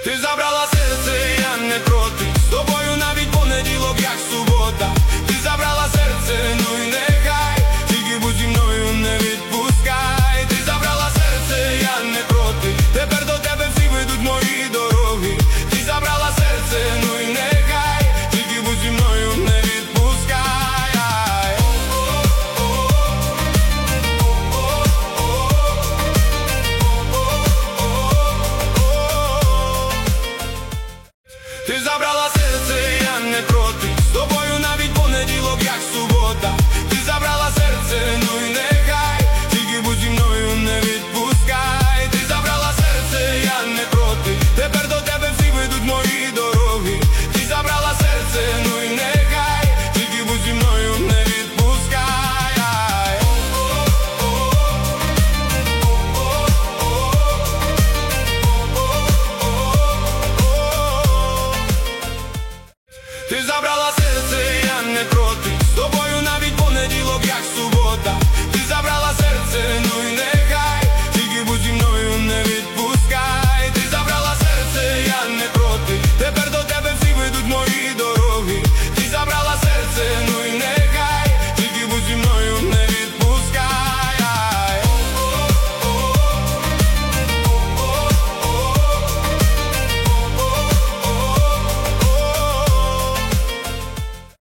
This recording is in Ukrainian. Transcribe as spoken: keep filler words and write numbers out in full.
Ти забрала серце, я не проти, з тобою навіть понеділок, як субота. Ти забрала серце, ну й нехай, тільки будь зі мною, не відпускай. Ти забрала серце, я не проти, тепер до тебе всі ведуть мої дороги. Ти забрала серце, ну й нехай, тільки будь зі мною, не відпускай. Ти забрала серце, я не проти, з тобою навіть понеділок, як субота.